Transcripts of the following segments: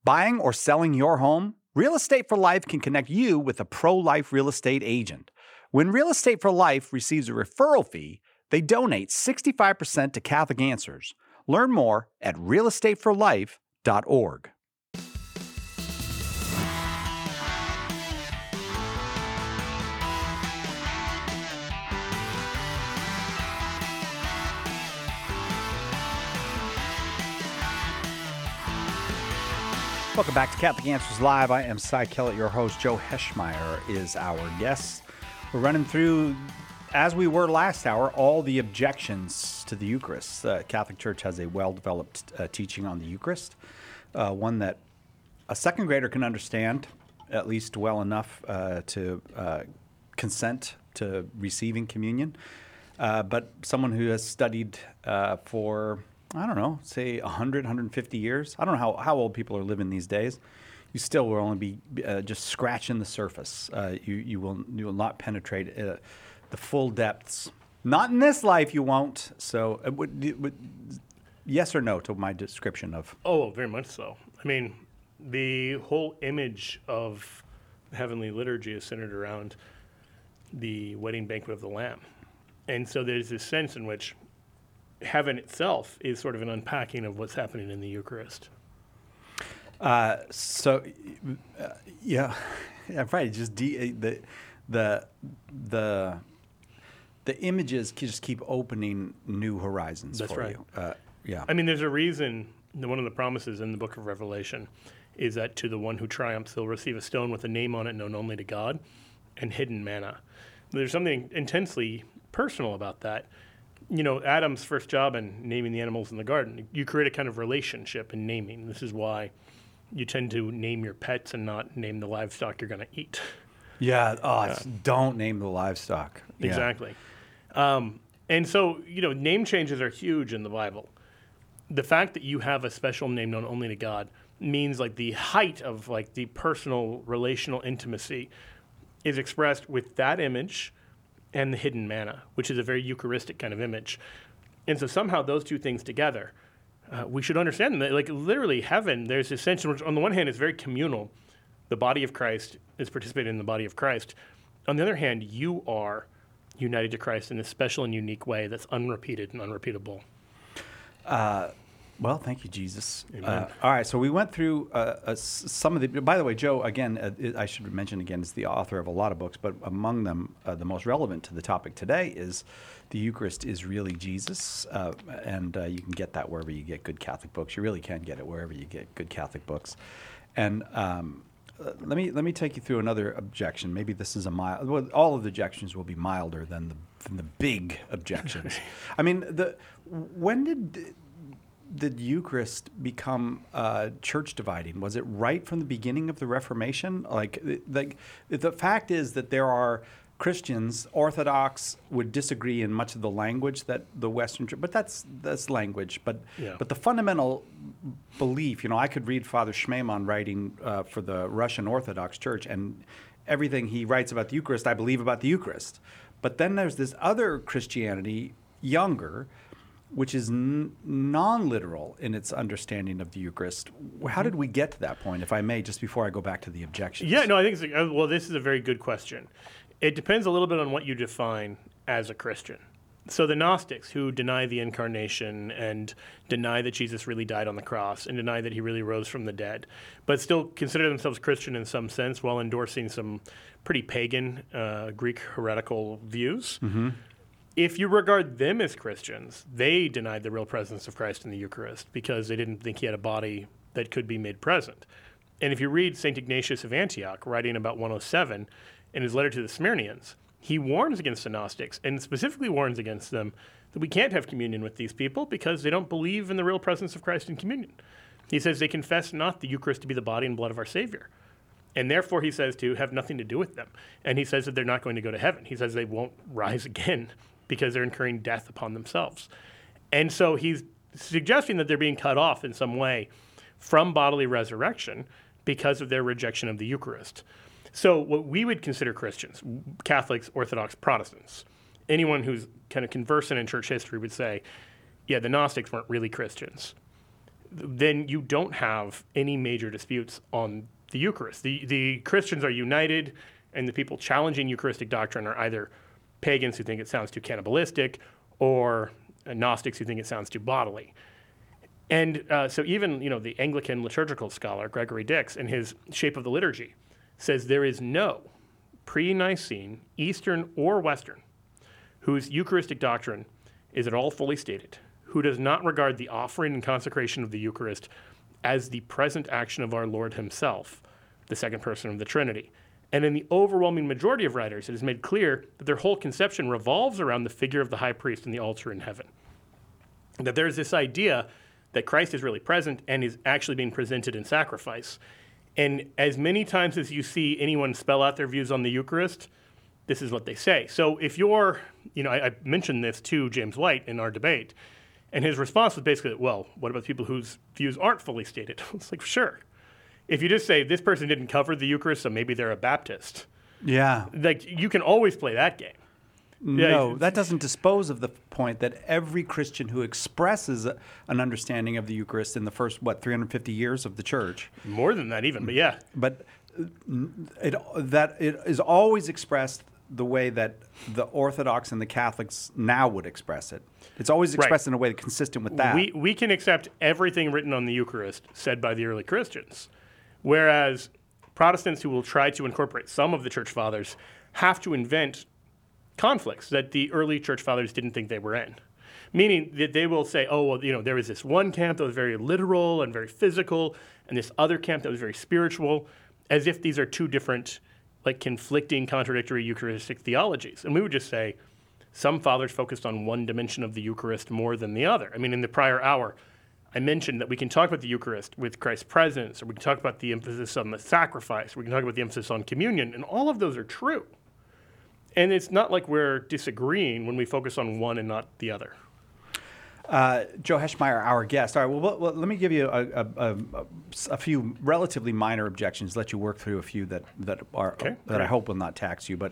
Buying or selling your home? Real Estate for Life can connect you with a pro-life real estate agent. When Real Estate for Life receives a referral fee, they donate 65% to Catholic Answers. Learn more at realestateforlife.org. Welcome back to Catholic Answers Live. I am Cy Kellett, your host. Joe Heschmeyer is our guest. We're running through, as we were last hour, all the objections to the Eucharist. The Catholic Church has a well-developed teaching on the Eucharist, one that a second grader can understand, at least well enough to consent to receiving communion. But someone who has studied for, I don't know, say 100, 150 years. I don't know how old people are living these days. You still will only be just scratching the surface. You will not penetrate the full depths. Not in this life, you won't. So, yes or no to my description of? Oh, very much so. I mean, the whole image of the heavenly liturgy is centered around the wedding banquet of the Lamb. And so there's this sense in which heaven itself is sort of an unpacking of what's happening in the Eucharist. Yeah, right. Just the images just keep opening new horizons. That's for right. you. Yeah. I mean, there's a reason that one of the promises in the book of Revelation is that to the one who triumphs, he'll receive a stone with a name on it known only to God and hidden manna. There's something intensely personal about that. You know, Adam's first job in naming the animals in the garden, you create a kind of relationship in naming. This is why you tend to name your pets and not name the livestock you're going to eat. Yeah. Don't name the livestock. Yeah. Exactly. And so, you know, name changes are huge in the Bible. The fact that you have a special name known only to God means like the height of like the personal relational intimacy is expressed with that image and the hidden manna, which is a very Eucharistic kind of image. And so somehow those two things together, we should understand that, like literally heaven, there's this sense in which on the one hand it's very communal. The body of Christ is participating in the body of Christ. On the other hand, you are united to Christ in a special and unique way that's unrepeated and unrepeatable. Well, thank you, Jesus. Amen. All right, so we went through some of the. By the way, Joe, again, I should mention again, is the author of a lot of books, but among them, the most relevant to the topic today is "The Eucharist is Really Jesus," and you can get that wherever you get good Catholic books. You really can get it wherever you get good Catholic books. And let me take you through another objection. Maybe this is a mild. Well, all of the objections will be milder than the big objections. I mean, when did the Eucharist become church dividing? Was it right from the beginning of the Reformation? Like the fact is that there are Christians, Orthodox would disagree in much of the language that the Western Church, but that's language. But the fundamental belief, you know, I could read Father Schmemann writing for the Russian Orthodox Church, and everything he writes about the Eucharist, I believe about the Eucharist. But then there's this other Christianity, younger, which is non-literal in its understanding of the Eucharist. How did we get to that point, if I may, just before I go back to the objections? Yeah, no, I think this is a very good question. It depends a little bit on what you define as a Christian. So the Gnostics, who deny the incarnation and deny that Jesus really died on the cross and deny that he really rose from the dead, but still consider themselves Christian in some sense while endorsing some pretty pagan Greek heretical views. Mm-hmm. If you regard them as Christians, they denied the real presence of Christ in the Eucharist because they didn't think he had a body that could be made present. And if you read St. Ignatius of Antioch, writing about 107, in his letter to the Smyrnians, he warns against the Gnostics and specifically warns against them that we can't have communion with these people because they don't believe in the real presence of Christ in communion. He says they confess not the Eucharist to be the body and blood of our Savior. And therefore, he says to have nothing to do with them. And he says that they're not going to go to heaven. He says they won't rise again because they're incurring death upon themselves. And so he's suggesting that they're being cut off in some way from bodily resurrection because of their rejection of the Eucharist. So what we would consider Christians, Catholics, Orthodox, Protestants, anyone who's kind of conversant in church history would say, yeah, the Gnostics weren't really Christians. then you don't have any major disputes on the Eucharist. The Christians are united, and the people challenging Eucharistic doctrine are either pagans who think it sounds too cannibalistic or Gnostics who think it sounds too bodily. And so even the Anglican liturgical scholar Gregory Dix, in his Shape of the Liturgy, says there is no pre-Nicene, Eastern or Western, whose Eucharistic doctrine is at all fully stated, who does not regard the offering and consecration of the Eucharist as the present action of our Lord himself, the second person of the Trinity. And in the overwhelming majority of writers, it is made clear that their whole conception revolves around the figure of the high priest and the altar in heaven. That there's this idea that Christ is really present and is actually being presented in sacrifice. And as many times as you see anyone spell out their views on the Eucharist, this is what they say. So if you're, I mentioned this to James White in our debate, and his response was basically, well, what about people whose views aren't fully stated? It's like, sure. If you just say this person didn't cover the Eucharist, so maybe they're a Baptist. Yeah. Like, you can always play that game. No, that doesn't dispose of the point that every Christian who expresses an understanding of the Eucharist in the first, 350 years of the church. More than that even, but yeah. But it is always expressed the way that the Orthodox and the Catholics now would express it. It's always expressed in a way consistent with that. We can accept everything written on the Eucharist said by the early Christians, whereas Protestants who will try to incorporate some of the Church Fathers have to invent conflicts that the early Church Fathers didn't think they were in. Meaning that they will say, oh, well, there was this one camp that was very literal and very physical, and this other camp that was very spiritual, as if these are two different, conflicting, contradictory Eucharistic theologies. And we would just say, some fathers focused on one dimension of the Eucharist more than the other. I mean, in the prior hour, I mentioned that we can talk about the Eucharist with Christ's presence, or we can talk about the emphasis on the sacrifice, or we can talk about the emphasis on communion, and all of those are true. And it's not like we're disagreeing when we focus on one and not the other. Joe Heschmeyer, our guest. All right, well, let me give you a few relatively minor objections, let you work through a few that I hope will not tax you. But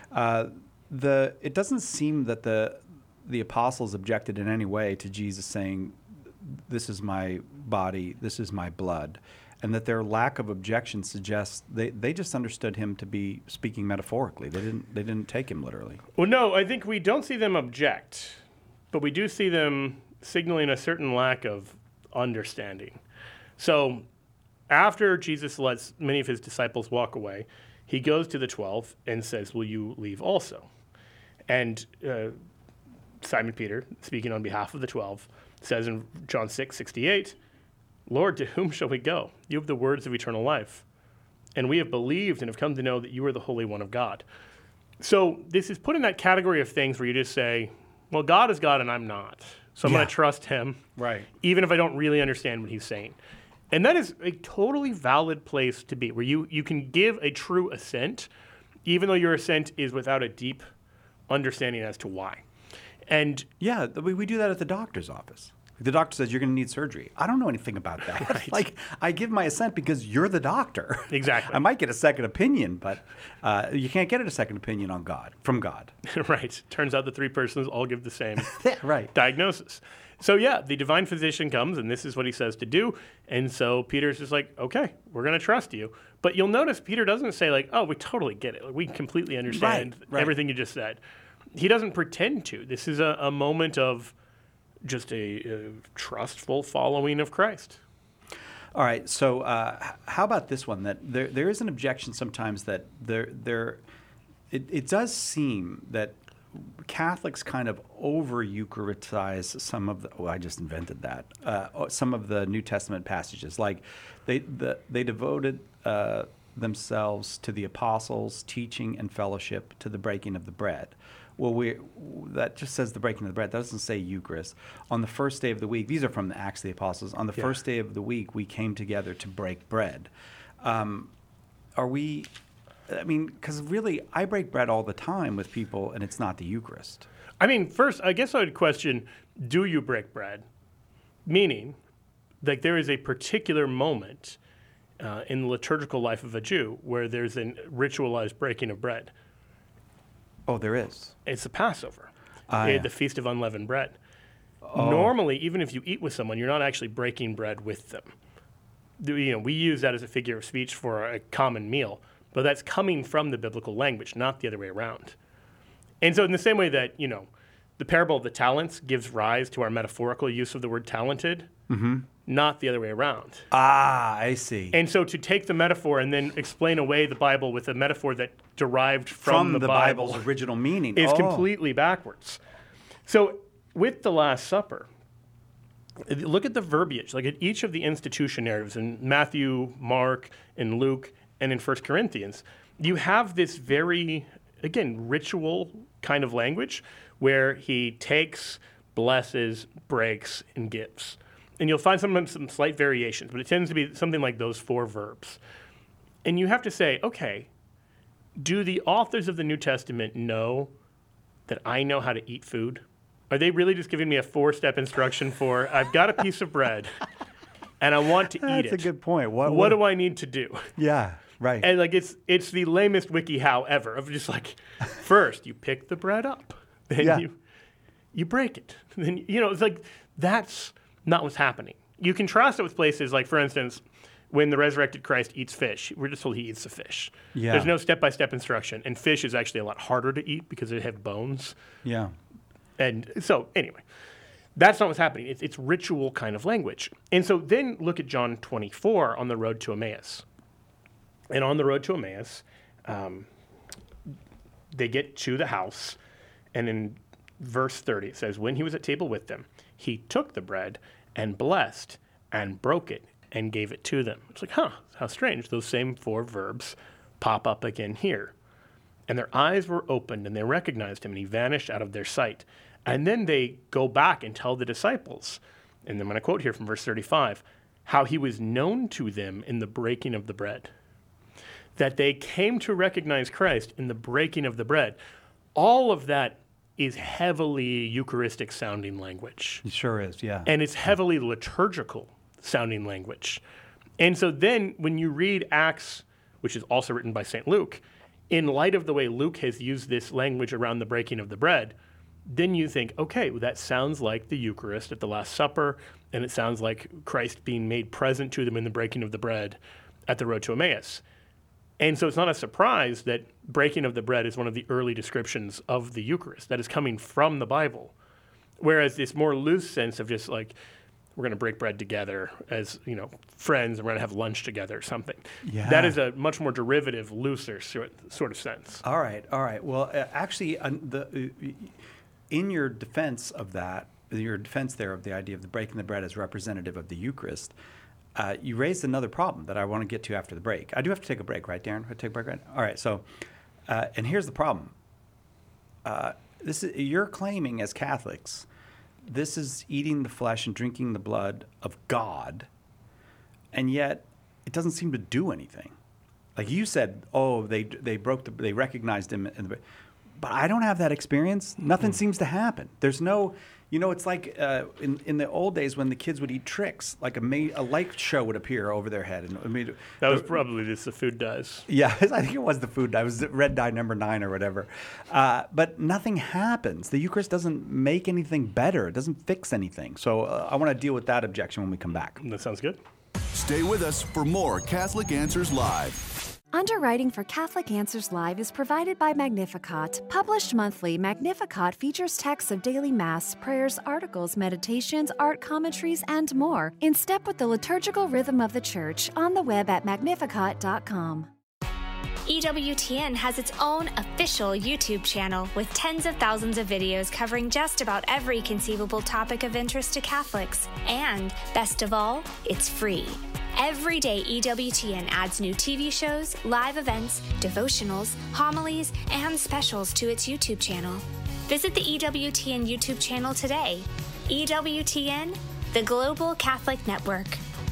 it doesn't seem that the apostles objected in any way to Jesus saying, this is my body, this is my blood. And that their lack of objection suggests they just understood him to be speaking metaphorically. They didn't take him literally. Well, no, I think we don't see them object, but we do see them signaling a certain lack of understanding. So after Jesus lets many of his disciples walk away, he goes to the 12 and says, will you leave also? And Simon Peter, speaking on behalf of the 12, says in John 6:68, Lord, to whom shall we go? You have the words of eternal life. And we have believed and have come to know that you are the Holy One of God. So this is put in that category of things where you just say, well, God is God and I'm not. So I'm going to trust him, right? Even if I don't really understand what he's saying. And that is a totally valid place to be, where you can give a true assent, even though your assent is without a deep understanding as to why. And yeah, we do that at the doctor's office. The doctor says you're going to need surgery. I don't know anything about that. Right. I give my assent because you're the doctor. Exactly. I might get a second opinion, but you can't get a second opinion on God from God. Right. Turns out the three persons all give the same right. diagnosis. So yeah, the divine physician comes, and this is what he says to do. And so Peter's just like, okay, we're going to trust you. But you'll notice Peter doesn't say oh, we totally get it. We completely understand everything you just said. He doesn't pretend to. This is a moment of just a trustful following of Christ. All right. So how about this one? That there is an objection sometimes that it does seem that Catholics kind of over-Eucharistize some of the. Oh, I just invented that. Some of the New Testament passages, like they devoted themselves to the apostles' teaching and fellowship, to the breaking of the bread. Well, that just says the breaking of the bread. That doesn't say Eucharist. On the first day of the week, these are from the Acts of the Apostles. On the first day of the week, we came together to break bread. Are we? I mean, because really, I break bread all the time with people, and it's not the Eucharist. I mean, first, I guess I would question: do you break bread? Meaning, like there is a particular moment in the liturgical life of a Jew where there's a ritualized breaking of bread. Oh, there is. It's the Passover, the Feast of Unleavened Bread. Normally, even if you eat with someone, you're not actually breaking bread with them. We use that as a figure of speech for a common meal, but that's coming from the biblical language, not the other way around. And so in the same way that, the parable of the talents gives rise to our metaphorical use of the word talented, not the other way around. Ah, I see. And so to take the metaphor and then explain away the Bible with a metaphor that derived from the Bible's original meaning is completely backwards. So with the Last Supper, look at the verbiage, like at each of the institution narratives in Matthew, Mark, and Luke, and in 1 Corinthians, you have this very, again, ritual kind of language where he takes, blesses, breaks, and gives. And you'll find sometimes some slight variations, but it tends to be something like those 4 verbs. And you have to say, okay, do the authors of the New Testament know that I know how to eat food? Are they really just giving me a 4-step instruction for, I've got a piece of bread and I want to eat it? That's a good point. What do I need to do? Yeah, right. And it's the lamest WikiHow ever of just like, first you pick the bread up, then you break it. Then, it's like, that's not what's happening. You contrast it with places like, for instance, when the resurrected Christ eats fish, we're just told he eats the fish. Yeah. There's no step-by-step instruction. And fish is actually a lot harder to eat because they have bones. Yeah. And so, anyway, that's not what's happening. It's ritual kind of language. And so then look at John 24 on the road to Emmaus. And on the road to Emmaus, they get to the house. And in verse 30, it says, when he was at table with them, he took the bread and blessed and broke it and gave it to them. It's like, how strange. Those same 4 verbs pop up again here. And their eyes were opened and they recognized him and he vanished out of their sight. And then they go back and tell the disciples, and I'm going to quote here from verse 35, how he was known to them in the breaking of the bread. That they came to recognize Christ in the breaking of the bread. All of that is heavily Eucharistic sounding language. It sure is, yeah. And it's heavily liturgical sounding language. And so then when you read Acts, which is also written by St. Luke, in light of the way Luke has used this language around the breaking of the bread, then you think, okay, well, that sounds like the Eucharist at the Last Supper, and it sounds like Christ being made present to them in the breaking of the bread at the road to Emmaus. And so it's not a surprise that breaking of the bread is one of the early descriptions of the Eucharist that is coming from the Bible. Whereas this more loose sense of just like, we're going to break bread together as, friends, and we're going to have lunch together or something. Yeah. That is a much more derivative, looser sort of sense. All right. Well, actually, in your defense of that, your defense there of the idea of the breaking the bread as representative of the Eucharist, you raised another problem that I want to get to after the break. I do have to take a break, right, Darren? I take a break, right? All right. So, and here's the problem. You're claiming as Catholics, this is eating the flesh and drinking the blood of God, and yet it doesn't seem to do anything. Like you said, they recognized him, but I don't have that experience. Nothing seems to happen. There's no, it's like in the old days when the kids would eat tricks, like a light show would appear over their head. And that was probably just the food dyes. Yeah, I think it was the food dye. It was red dye number 9 or whatever. But nothing happens. The Eucharist doesn't make anything better. It doesn't fix anything. So I want to deal with that objection when we come back. That sounds good. Stay with us for more Catholic Answers Live. Underwriting for Catholic Answers Live is provided by Magnificat. Published monthly, Magnificat features texts of daily Mass, prayers, articles, meditations, art commentaries, and more, in step with the liturgical rhythm of the Church, on the web at magnificat.com. EWTN has its own official YouTube channel with tens of thousands of videos covering just about every conceivable topic of interest to Catholics. And, best of all, it's free. Every day, EWTN adds new TV shows, live events, devotionals, homilies, and specials to its YouTube channel. Visit the EWTN YouTube channel today. EWTN, the Global Catholic Network.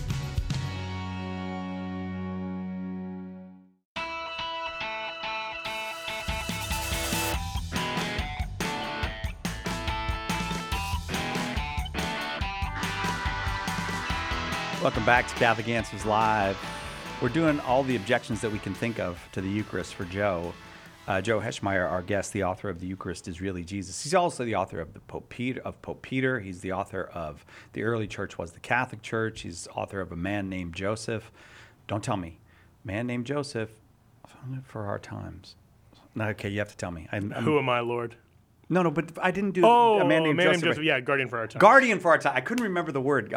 Welcome back to Catholic Answers Live. We're doing all the objections that we can think of to the Eucharist for Joe. Joe Heschmeyer, our guest, the author of The Eucharist is Really Jesus. He's also the author of Pope Peter. He's the author of The Early Church Was the Catholic Church. He's author of A Man Named Joseph. Don't tell me. Man Named Joseph, founded for our times. No, okay, you have to tell me. Who am I, Lord? No, but I didn't do Oh, A Man Named Joseph. Yeah, Guardian for Our Time. Guardian for Our Time. I couldn't remember the word.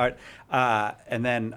And then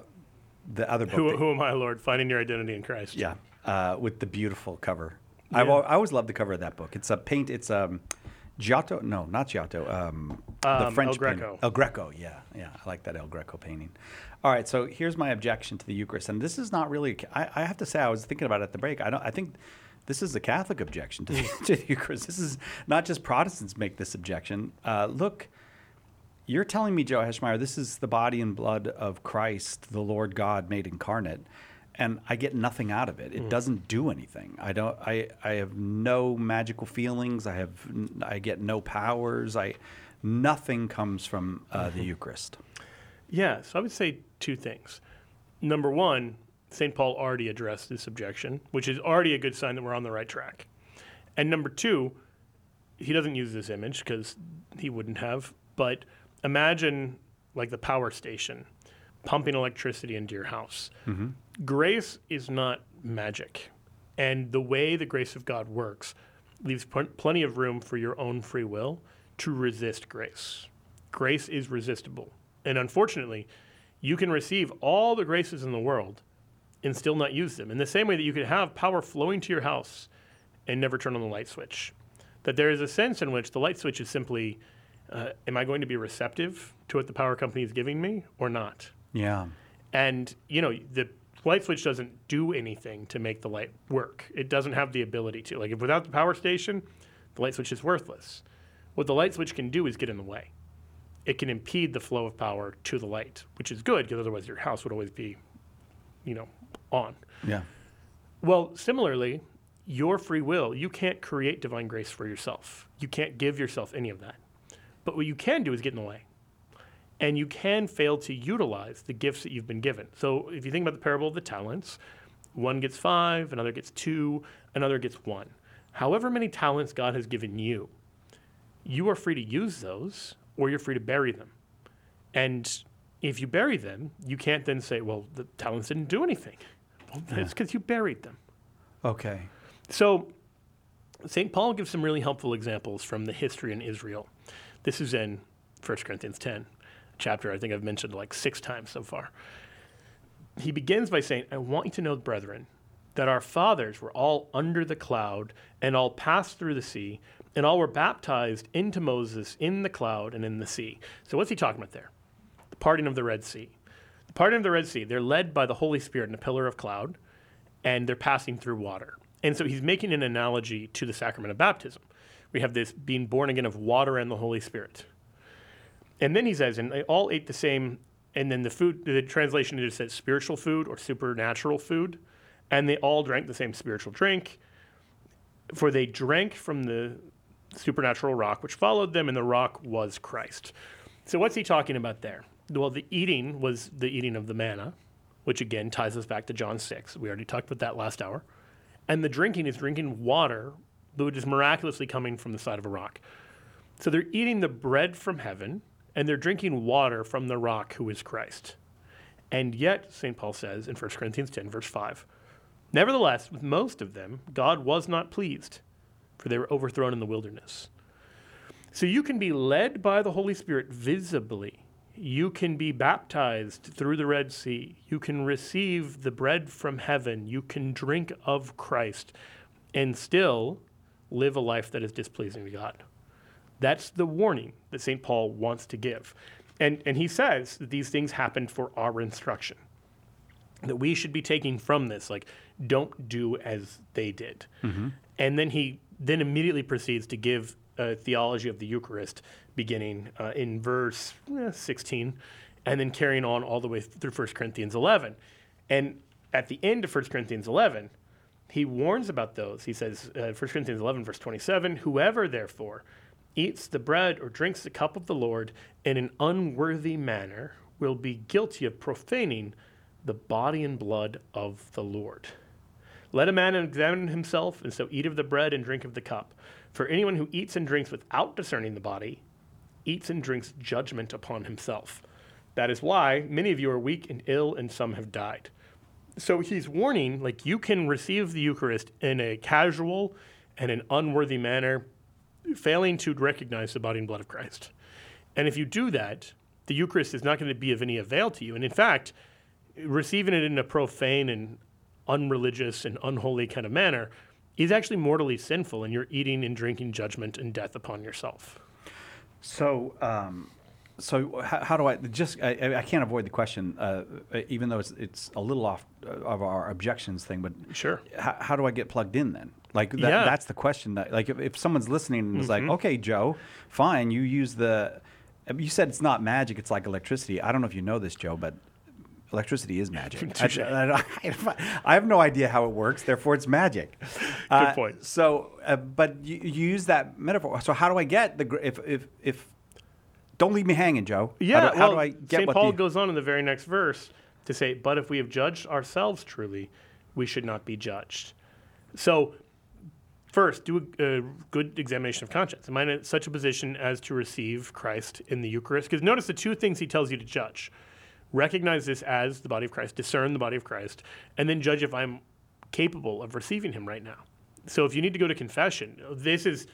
the other book. Who am I, Lord? Finding Your Identity in Christ. Yeah, with the beautiful cover. Yeah. I always loved the cover of that book. It's a paint. It's Giotto. No, not Giotto. The French El Greco. painting. El Greco. Yeah. I like that El Greco painting. All right. So here's my objection to the Eucharist, and this is not really. I have to say, I was thinking about it at the break. I think this is a Catholic objection to the Eucharist. This is not just Protestants make this objection. Look. You're telling me, Joe Heschmeyer, this is the body and blood of Christ, the Lord God made incarnate, and I get nothing out of it. It doesn't do anything. I have no magical feelings. I get no powers. Nothing comes from the Eucharist. Yeah, so I would say two things. Number one, St. Paul already addressed this objection, which is already a good sign that we're on the right track. And number two, he doesn't use this image because he wouldn't have, but imagine like the power station pumping electricity into your house. Mm-hmm. Grace is not magic. And the way the grace of God works leaves plenty of room for your own free will to resist grace. Grace is resistible. And unfortunately, you can receive all the graces in the world and still not use them. In the same way that you could have power flowing to your house and never turn on the light switch. That there is a sense in which the light switch is simply, am I going to be receptive to what the power company is giving me or not? Yeah. And, the light switch doesn't do anything to make the light work. It doesn't have the ability to. Like, if without the power station, the light switch is worthless. What the light switch can do is get in the way. It can impede the flow of power to the light, which is good because otherwise your house would always be, on. Yeah. Well, similarly, your free will, you can't create divine grace for yourself. You can't give yourself any of that. But what you can do is get in the way. And you can fail to utilize the gifts that you've been given. So if you think about the parable of the talents, one gets 5, another gets 2, another gets 1. However many talents God has given you, you are free to use those or you're free to bury them. And if you bury them, you can't then say, well, the talents didn't do anything. Well, that's because you buried them. Okay. So St. Paul gives some really helpful examples from the history in Israel. This is in 1 Corinthians 10, a chapter I think I've mentioned like 6 times so far. He begins by saying, I want you to know, brethren, that our fathers were all under the cloud and all passed through the sea, and all were baptized into Moses in the cloud and in the sea. So what's he talking about there? The parting of the Red Sea. The parting of the Red Sea, they're led by the Holy Spirit in a pillar of cloud, and they're passing through water. And so he's making an analogy to the sacrament of baptism. We have this being born again of water and the Holy Spirit. And then he says, and they all ate the same, and then the food, the translation just says spiritual food or supernatural food, and they all drank the same spiritual drink, for they drank from the supernatural rock which followed them, and the rock was Christ. So what's he talking about there? Well, the eating was the eating of the manna, which again ties us back to John 6. We already talked about that last hour. And the drinking is drinking water, which is miraculously coming from the side of a rock. So they're eating the bread from heaven, and they're drinking water from the rock who is Christ. And yet, St. Paul says in 1 Corinthians 10, verse 5, nevertheless, with most of them, God was not pleased, for they were overthrown in the wilderness. So you can be led by the Holy Spirit visibly. You can be baptized through the Red Sea. You can receive the bread from heaven. You can drink of Christ and still live a life that is displeasing to God. That's the warning that St. Paul wants to give. And he says that these things happened for our instruction, that we should be taking from this, like, don't do as they did. Mm-hmm. And then he immediately proceeds to give a theology of the Eucharist, beginning in verse 16, and then carrying on all the way through 1 Corinthians 11. And at the end of 1 Corinthians 11, he warns about those. He says, 1 Corinthians 11, verse 27, whoever, therefore, eats the bread or drinks the cup of the Lord in an unworthy manner will be guilty of profaning the body and blood of the Lord. Let a man examine himself, and so eat of the bread and drink of the cup. For anyone who eats and drinks without discerning the body eats and drinks judgment upon himself. That is why many of you are weak and ill, and some have died. So he's warning, like, you can receive the Eucharist in a casual and an unworthy manner, failing to recognize the body and blood of Christ. And if you do that, the Eucharist is not going to be of any avail to you. And in fact, receiving it in a profane and unreligious and unholy kind of manner is actually mortally sinful, and you're eating and drinking judgment and death upon yourself. So, how do I just? I can't avoid the question, even though it's a little off of our objections thing. But Sure. How do I get plugged in then? Like Yeah. that's the question. That like if someone's listening and is like, okay, Joe, fine, you use the. You said it's not magic; it's like electricity. I don't know if you know this, Joe, but electricity is magic. Touche. I have no idea how it works. Therefore, it's magic. Good point. So, but you use that metaphor. So, how do I get if don't leave me hanging, Joe? Yeah, How do I get St. what Paul the, goes on in the very next verse to say, but if we have judged ourselves truly, we should not be judged. So, first, do a good examination of conscience. Am I in such a position as to receive Christ in the Eucharist? Because notice the two things he tells you to judge. Recognize this as the body of Christ, discern the body of Christ, and then judge if I'm capable of receiving him right now. So if you need to go to confession, this is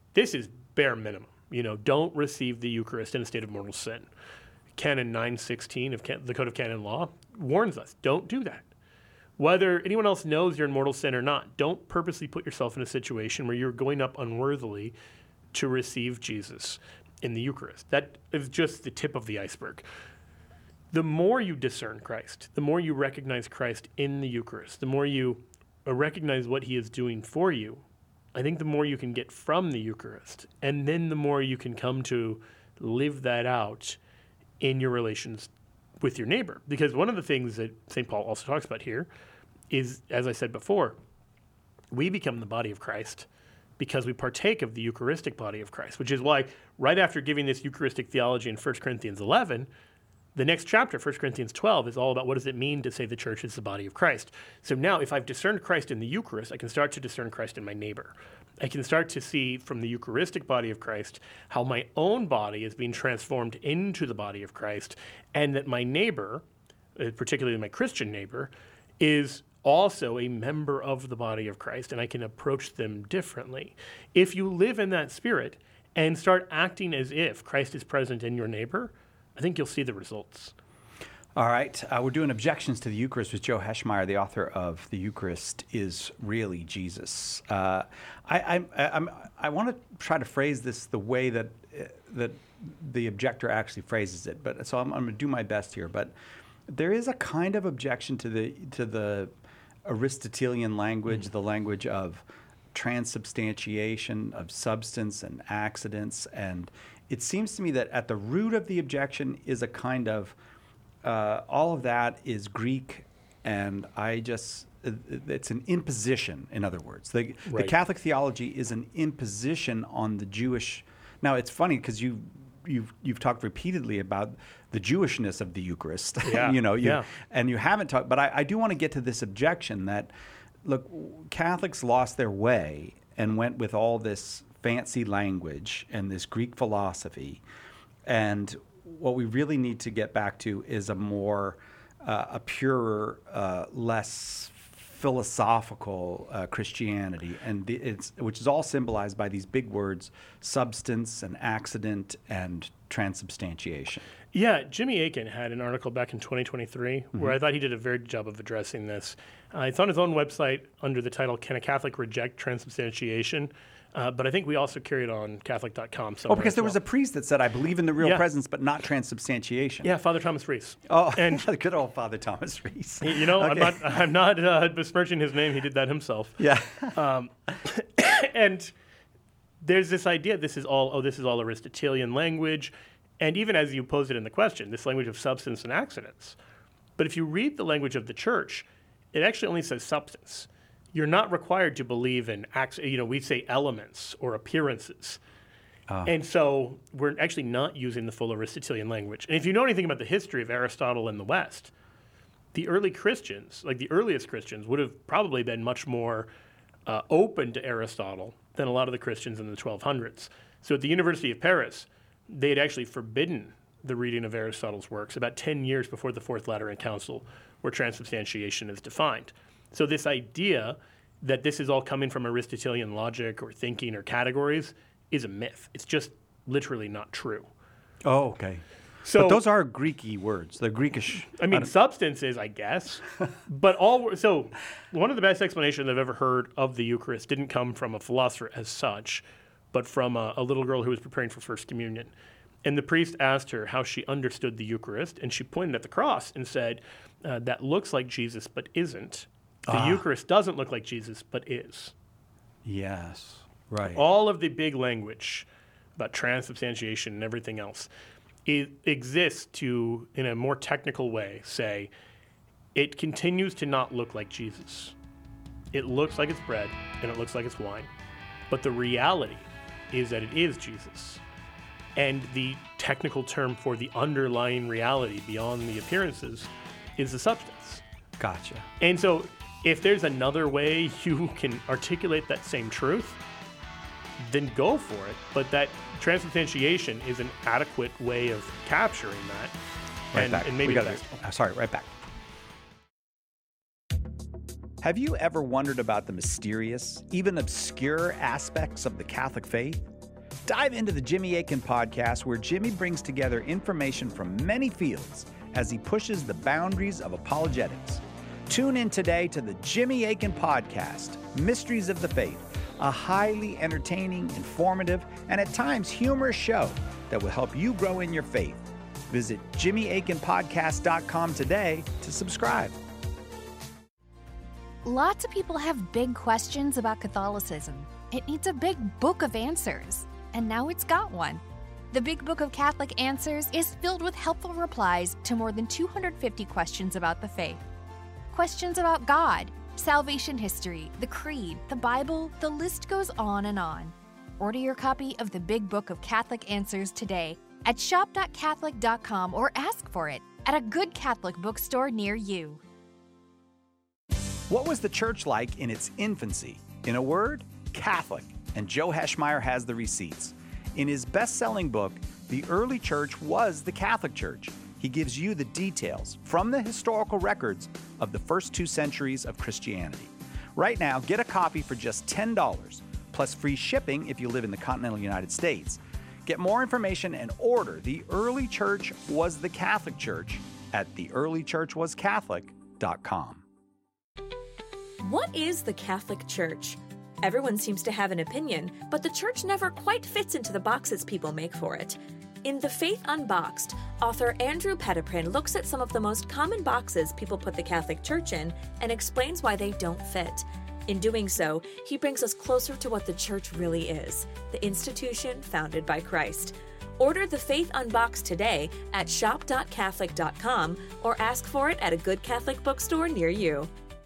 bare minimum. Don't receive the Eucharist in a state of mortal sin. Canon 916 of the Code of Canon Law warns us, don't do that. Whether anyone else knows you're in mortal sin or not, don't purposely put yourself in a situation where you're going up unworthily to receive Jesus in the Eucharist. That is just the tip of the iceberg. The more you discern Christ, the more you recognize Christ in the Eucharist, the more you recognize what he is doing for you, I think the more you can get from the Eucharist, and then the more you can come to live that out in your relations with your neighbor. Because one of the things that St. Paul also talks about here is, as I said before, we become the body of Christ because we partake of the Eucharistic body of Christ, which is why right after giving this Eucharistic theology in 1 Corinthians 11, the next chapter, 1 Corinthians 12, is all about what does it mean to say the church is the body of Christ. So now if I've discerned Christ in the Eucharist, I can start to discern Christ in my neighbor. I can start to see from the Eucharistic body of Christ how my own body is being transformed into the body of Christ, and that my neighbor, particularly my Christian neighbor, is also a member of the body of Christ, and I can approach them differently. If you live in that spirit and start acting as if Christ is present in your neighbor, I think you'll see the results. All right. We're doing Objections to the Eucharist with Joe Heschmeyer, the author of The Eucharist is Really Jesus. I want to try to phrase this the way that the objector actually phrases it, but so I'm going to do my best here. But there is a kind of objection to the Aristotelian language, the language of transubstantiation, of substance and accidents, and it seems to me that at the root of the objection is a kind of all of that is Greek, and it's an imposition, in other words. The Catholic theology is an imposition on the Jewish. Now, it's funny because you've talked repeatedly about the Jewishness of the Eucharist. Yeah. And you haven't talked, but I do want to get to this objection that, look, Catholics lost their way and went with all this fancy language and this Greek philosophy, and what we really need to get back to is a purer, less philosophical Christianity, and which is all symbolized by these big words: substance and accident and transubstantiation. Yeah, Jimmy Akin had an article back in 2023 where I thought he did a very good job of addressing this. It's on his own website under the title, "Can a Catholic Reject Transubstantiation?" But I think we also carry it on Catholic.com. Oh, because there was a priest that said, "I believe in the real presence, but not transubstantiation." Yeah, Father Thomas Rees. Oh, and good old Father Thomas Rees. Okay. I'm not besmirching his name. He did that himself. Yeah. And there's this idea this is all Aristotelian language, and even as you posed it in the question, this language of substance and accidents. But if you read the language of the church, it actually only says substance. You're not required to believe in we say elements or appearances. And so we're actually not using the full Aristotelian language. And if you know anything about the history of Aristotle in the West, the early Christians, like the earliest Christians, would have probably been much more open to Aristotle than a lot of the Christians in the 1200s. So at the University of Paris, they had actually forbidden the reading of Aristotle's works about 10 years before the Fourth Lateran Council, where transubstantiation is defined. So this idea that this is all coming from Aristotelian logic or thinking or categories is a myth. It's just literally not true. Oh, okay. So But those are Greek-y words. They're Greekish. I mean, substances, I guess. But so one of the best explanations I've ever heard of the Eucharist didn't come from a philosopher as such, but from a little girl who was preparing for First Communion. And the priest asked her how she understood the Eucharist, and she pointed at the cross and said, that looks like Jesus but isn't. The Eucharist doesn't look like Jesus but is. Yes, right. All of the big language about transubstantiation and everything else exists to, in a more technical way, say it continues to not look like Jesus. It looks like it's bread and it looks like it's wine. But the reality is that it is Jesus. And the technical term for the underlying reality beyond the appearances is the substance. Gotcha. And so if there's another way you can articulate that same truth, then go for it. But that transubstantiation is an adequate way of capturing that. Right back. And maybe We got that's- that. Sorry, right back. Have you ever wondered about the mysterious, even obscure aspects of the Catholic faith? Dive into the Jimmy Akin podcast, where Jimmy brings together information from many fields as he pushes the boundaries of apologetics. Tune in today to the Jimmy Akin podcast, Mysteries of the Faith, a highly entertaining, informative, and at times humorous show that will help you grow in your faith. Visit JimmyAkinPodcast.com today to subscribe. Lots of people have big questions about Catholicism. It needs a big book of answers, and now it's got one. The Big Book of Catholic Answers is filled with helpful replies to more than 250 questions about the faith. Questions about God, salvation history, the Creed, the Bible, the list goes on and on. Order your copy of the Big Book of Catholic Answers today at shop.catholic.com or ask for it at a good Catholic bookstore near you. What was the church like in its infancy? In a word, Catholic. And Joe Heschmeyer has the receipts. In his best-selling book, The Early Church Was the Catholic Church, he gives you the details from the historical records of the first 2 centuries of Christianity. Right now, get a copy for just $10, plus free shipping if you live in the continental United States. Get more information and order The Early Church Was the Catholic Church at theearlychurchwascatholic.com. What is the Catholic Church? Everyone seems to have an opinion, but the church never quite fits into the boxes people make for it. In The Faith Unboxed, author Andrew Petiprin looks at some of the most common boxes people put the Catholic Church in and explains why they don't fit. In doing so, he brings us closer to what the church really is, the institution founded by Christ. Order The Faith Unboxed today at shop.catholic.com or ask for it at a good Catholic bookstore near you.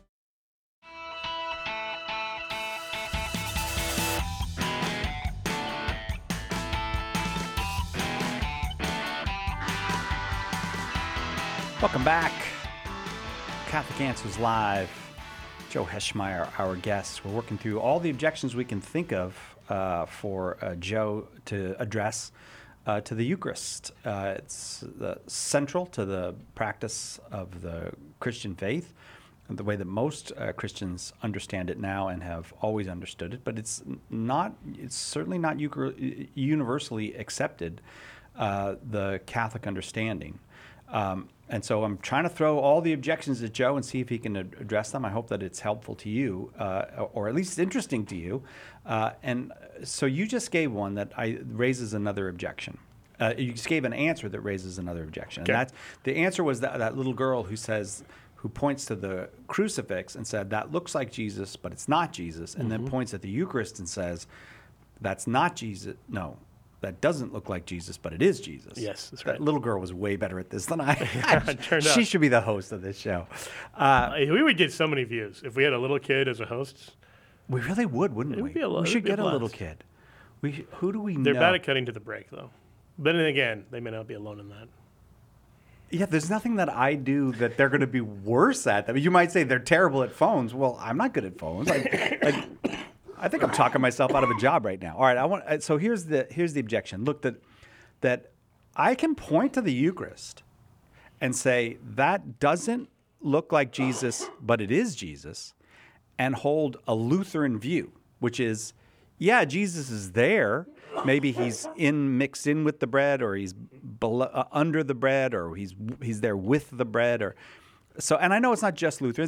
Welcome back. Catholic Answers Live. Joe Heschmeyer, our guest. We're working through all the objections we can think of for Joe to address to the Eucharist. It's central to the practice of the Christian faith, the way that most Christians understand it now and have always understood it, but it's certainly not universally accepted, the Catholic understanding. And so I'm trying to throw all the objections at Joe and see if he can address them. I hope that it's helpful to you, or at least interesting to you. And so you just gave one that raises another objection. You just gave an answer that raises another objection. Okay. And the answer was that little girl who points to the crucifix and said, that looks like Jesus, but it's not Jesus, and then points at the Eucharist and says, that's not Jesus. No. That doesn't look like Jesus, but it is Jesus. Yes, that's right. That little girl was way better at this than I. It turned out. She should be the host of this show. We would get so many views if we had a little kid as a host. We really would, wouldn't It we? would be a lot- We it should would be a get a little blast. kid. Who do we They're know? bad at cutting to the break, though. But then again, they may not be alone in that. Yeah, there's nothing that I do that they're going to be worse at. I mean, you might say they're terrible at phones. Well, I'm not good at phones. I think I'm talking myself out of a job right now. All right, so here's the objection. Look, that I can point to the Eucharist and say that doesn't look like Jesus, but it is Jesus, and hold a Lutheran view, which is, yeah, Jesus is there. Maybe he's mixed in with the bread, or he's under the bread, or he's there with the bread, or so. And I know it's not just Lutherans.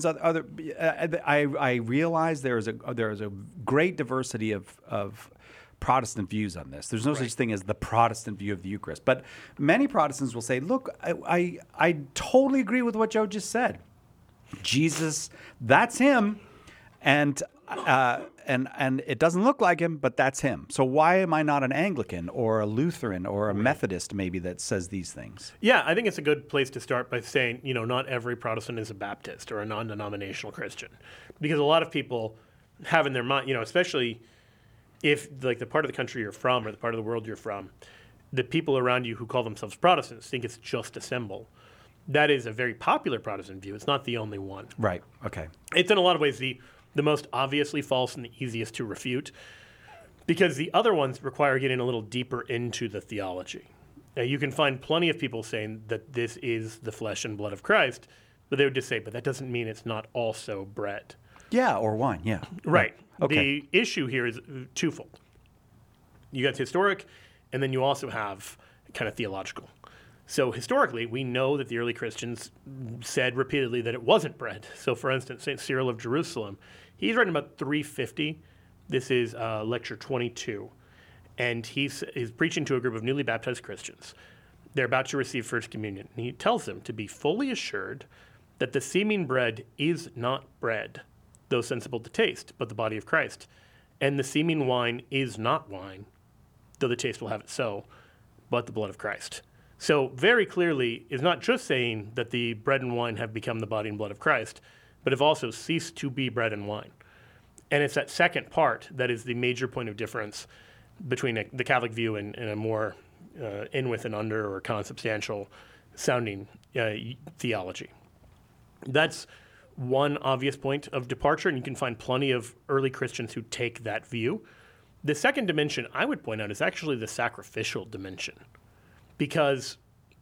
I realize there is a great diversity of Protestant views on this. There's no such thing as the Protestant view of the Eucharist, but many Protestants will say, "Look, I totally agree with what Joe just said. Jesus, that's him, and it doesn't look like him, but that's him. So why am I not an Anglican or a Lutheran or a Methodist maybe that says these things?" Yeah, I think it's a good place to start by saying, not every Protestant is a Baptist or a non-denominational Christian, because a lot of people have in their mind, especially if like the part of the country you're from or the part of the world you're from, the people around you who call themselves Protestants think it's just a symbol. That is a very popular Protestant view. It's not the only one. Right. Okay. It's in a lot of ways the most obviously false and the easiest to refute, because the other ones require getting a little deeper into the theology. Now, you can find plenty of people saying that this is the flesh and blood of Christ, but they would just say, but that doesn't mean it's not also bread. Yeah, or wine. Yeah. Right. Okay. The issue here is twofold. You got historic, and then you also have kind of theological. So historically, we know that the early Christians said repeatedly that it wasn't bread. So for instance, St. Cyril of Jerusalem, he's written about 350. This is lecture 22. And he's preaching to a group of newly baptized Christians. They're about to receive First Communion. And he tells them to be fully assured that the seeming bread is not bread, though sensible to taste, but the body of Christ. And the seeming wine is not wine, though the taste will have it so, but the blood of Christ. So very clearly is not just saying that the bread and wine have become the body and blood of Christ, but have also ceased to be bread and wine. And it's that second part that is the major point of difference between the Catholic view and a more in with and under or consubstantial sounding theology. That's one obvious point of departure, and you can find plenty of early Christians who take that view. The second dimension I would point out is actually the sacrificial dimension, because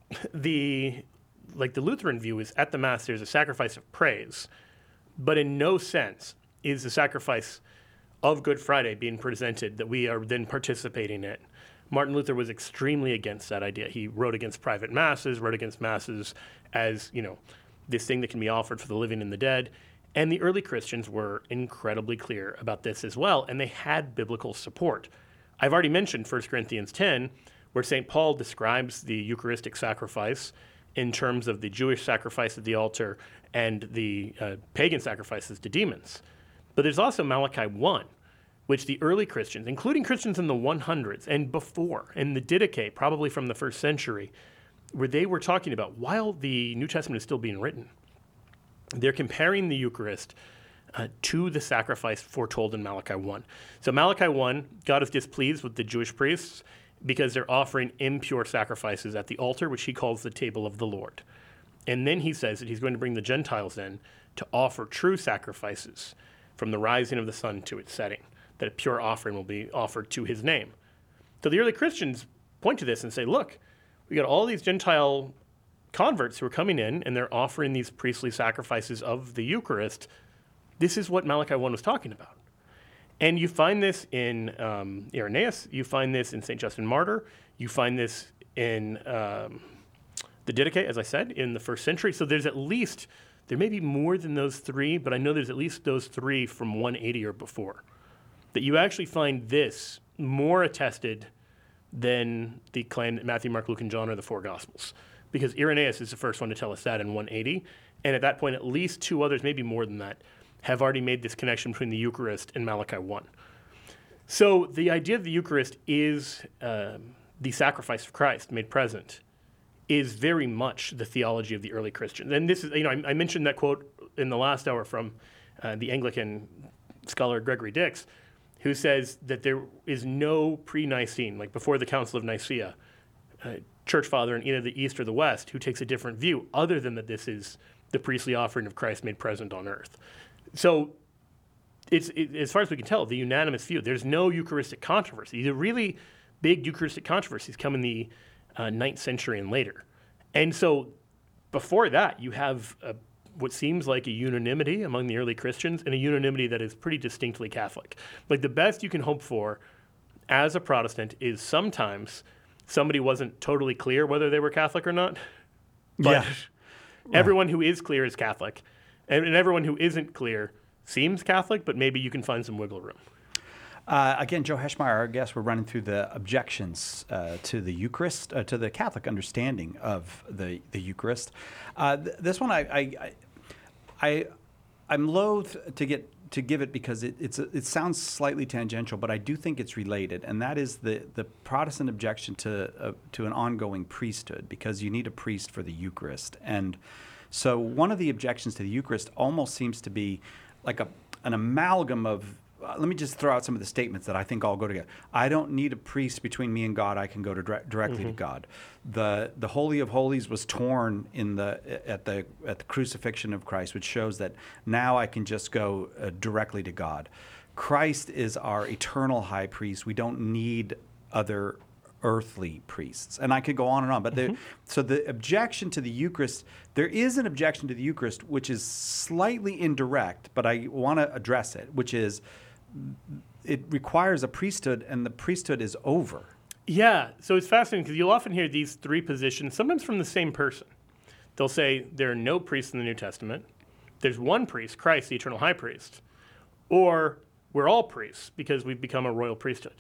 the Lutheran view is at the Mass there's a sacrifice of praise, but in no sense is the sacrifice of Good Friday being presented that we are then participating in. Martin Luther was extremely against that idea. He wrote against private masses, wrote against masses as, this thing that can be offered for the living and the dead. And the early Christians were incredibly clear about this as well, and they had biblical support. I've already mentioned 1 Corinthians 10, where St. Paul describes the Eucharistic sacrifice in terms of the Jewish sacrifice at the altar and the pagan sacrifices to demons. But there's also Malachi 1, which the early Christians, including Christians in the 100s and before, in the Didache, probably from the first century, where they were talking about, while the New Testament is still being written, they're comparing the Eucharist to the sacrifice foretold in Malachi 1. So Malachi 1, God is displeased with the Jewish priests because they're offering impure sacrifices at the altar, which he calls the table of the Lord. And then he says that he's going to bring the Gentiles in to offer true sacrifices from the rising of the sun to its setting, that a pure offering will be offered to his name. So the early Christians point to this and say, look, we got all these Gentile converts who are coming in and they're offering these priestly sacrifices of the Eucharist. This is what Malachi 1 was talking about. And you find this in Irenaeus, you find this in St. Justin Martyr, you find this in the Didache, as I said, in the first century. So there may be more than those three, but I know there's at least those three from 180 or before, that you actually find this more attested than the claim that Matthew, Mark, Luke, and John are the four Gospels. Because Irenaeus is the first one to tell us that in 180. And at that point, at least two others, maybe more than that, have already made this connection between the Eucharist and Malachi 1. So the idea of the Eucharist is the sacrifice of Christ made present is very much the theology of the early Christians. And this is, I mentioned that quote in the last hour from the Anglican scholar Gregory Dix, who says that there is no pre-Nicene, like before the Council of Nicaea, church father in either the East or the West who takes a different view, other than that this is the priestly offering of Christ made present on earth. So as far as we can tell, the unanimous view. There's no Eucharistic controversy. The really big Eucharistic controversies come in the 9th century and later. And so before that, you have what seems like a unanimity among the early Christians, and a unanimity that is pretty distinctly Catholic. Like, the best you can hope for as a Protestant is sometimes somebody wasn't totally clear whether they were Catholic or not. But everyone who is clear is Catholic. And everyone who isn't clear seems Catholic, but maybe you can find some wiggle room. Again, Joe Heschmeyer, our guest, we're running through the objections to the Eucharist, to the Catholic understanding of the Eucharist. This one, I'm loath to give it because it sounds slightly tangential, but I do think it's related, and that is the Protestant objection to an ongoing priesthood, because you need a priest for the Eucharist. And so one of the objections to the Eucharist almost seems to be like an amalgam of, let me just throw out some of the statements that I think all go together. I don't need a priest between me and God. I can go directly to God. The Holy of Holies was torn at the crucifixion of Christ, which shows that now I can just go directly to God. Christ is our eternal high priest. We don't need other earthly priests. And I could go on and on. But so the objection to the Eucharist, there is an objection to the Eucharist which is slightly indirect, but I want to address it, which is it requires a priesthood, and the priesthood is over. Yeah, so it's fascinating because you'll often hear these three positions, sometimes from the same person. They'll say there are no priests in the New Testament. There's one priest, Christ, the eternal high priest. Or we're all priests because we've become a royal priesthood.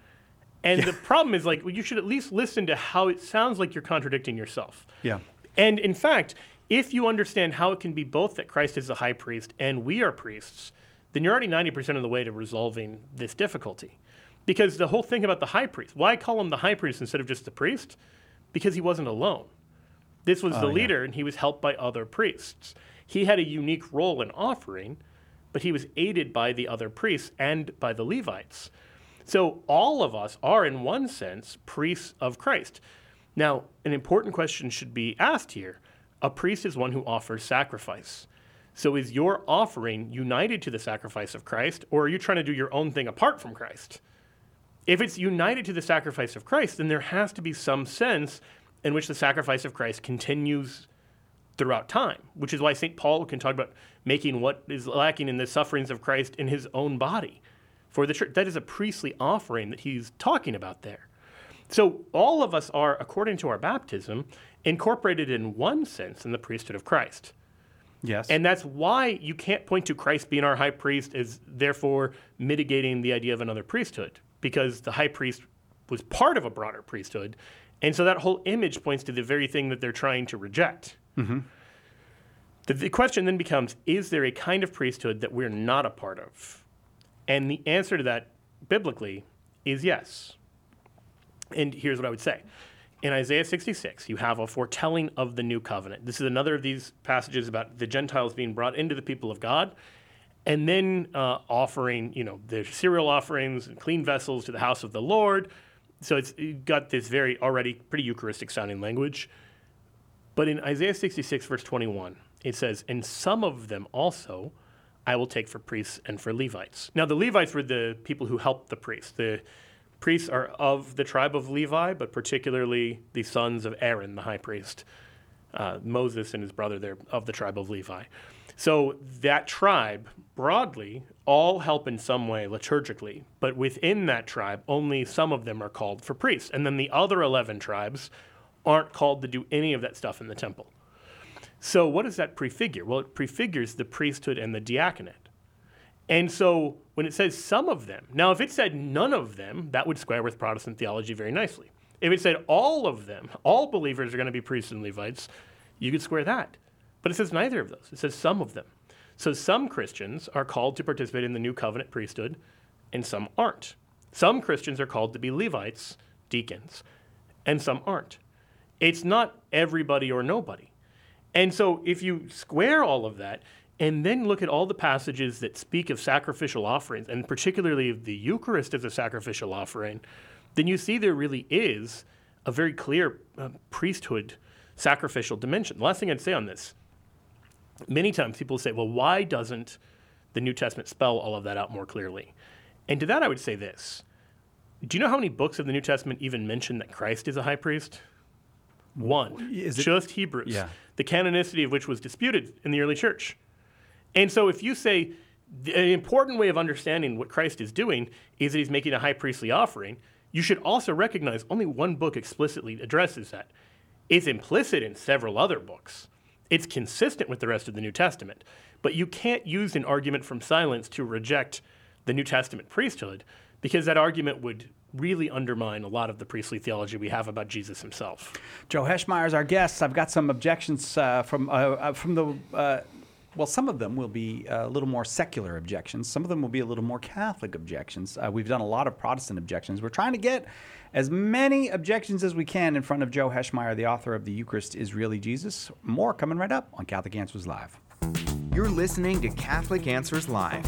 And the problem is, like, well, you should at least listen to how it sounds like you're contradicting yourself. Yeah. And in fact, if you understand how it can be both that Christ is the high priest and we are priests, then you're already 90% of the way to resolving this difficulty. Because the whole thing about the high priest, why call him the high priest instead of just the priest? Because he wasn't alone. This was the leader, and he was helped by other priests. He had a unique role in offering, but he was aided by the other priests and by the Levites. So all of us are, in one sense, priests of Christ. Now, an important question should be asked here. A priest is one who offers sacrifice. So is your offering united to the sacrifice of Christ, or are you trying to do your own thing apart from Christ? If it's united to the sacrifice of Christ, then there has to be some sense in which the sacrifice of Christ continues throughout time, which is why St. Paul can talk about making what is lacking in the sufferings of Christ in his own body for the church. That is a priestly offering that he's talking about there. So all of us are, according to our baptism, incorporated in one sense in the priesthood of Christ. Yes. And that's why you can't point to Christ being our high priest as therefore mitigating the idea of another priesthood, because the high priest was part of a broader priesthood. And so that whole image points to the very thing that they're trying to reject. Mm-hmm. The question then becomes, is there a kind of priesthood that we're not a part of? And the answer to that, biblically, is yes. And here's what I would say. In Isaiah 66, you have a foretelling of the new covenant. This is another of these passages about the Gentiles being brought into the people of God, and then offering, their cereal offerings and clean vessels to the house of the Lord. So it's got this very already pretty Eucharistic sounding language. But in Isaiah 66, verse 21, it says, "And some of them also I will take for priests and for Levites." Now, the Levites were the people who helped the priests. The priests are of the tribe of Levi, but particularly the sons of Aaron, the high priest. Moses and his brother, they're of the tribe of Levi. So that tribe, broadly, all help in some way liturgically, but within that tribe, only some of them are called for priests. And then the other 11 tribes aren't called to do any of that stuff in the temple. So what does that prefigure? Well, it prefigures the priesthood and the diaconate. And so when it says some of them, now if it said none of them, that would square with Protestant theology very nicely. If it said all of them, all believers are going to be priests and Levites, you could square that. But it says neither of those. It says some of them. So some Christians are called to participate in the new covenant priesthood, and some aren't. Some Christians are called to be Levites, deacons, and some aren't. It's not everybody or nobody. And so if you square all of that, and then look at all the passages that speak of sacrificial offerings, and particularly the Eucharist as a sacrificial offering, then you see there really is a very clear priesthood sacrificial dimension. The last thing I'd say on this, many times people say, well, why doesn't the New Testament spell all of that out more clearly? And to that I would say this. Do you know how many books of the New Testament even mention that Christ is a high priest? One. Just Hebrews. Yeah. The canonicity of which was disputed in the early church. And so if you say the important way of understanding what Christ is doing is that he's making a high priestly offering, you should also recognize only one book explicitly addresses that. It's implicit in several other books. It's consistent with the rest of the New Testament. But you can't use an argument from silence to reject the New Testament priesthood, because that argument would really undermine a lot of the priestly theology we have about Jesus himself. Joe Heschmeyer is our guest. I've got some objections from the, well, some of them will be a little more secular objections. Some of them will be a little more Catholic objections. We've done a lot of Protestant objections. We're trying to get as many objections as we can in front of Joe Heschmeyer, the author of The Eucharist is Really Jesus. More coming right up on Catholic Answers Live. You're listening to Catholic Answers Live.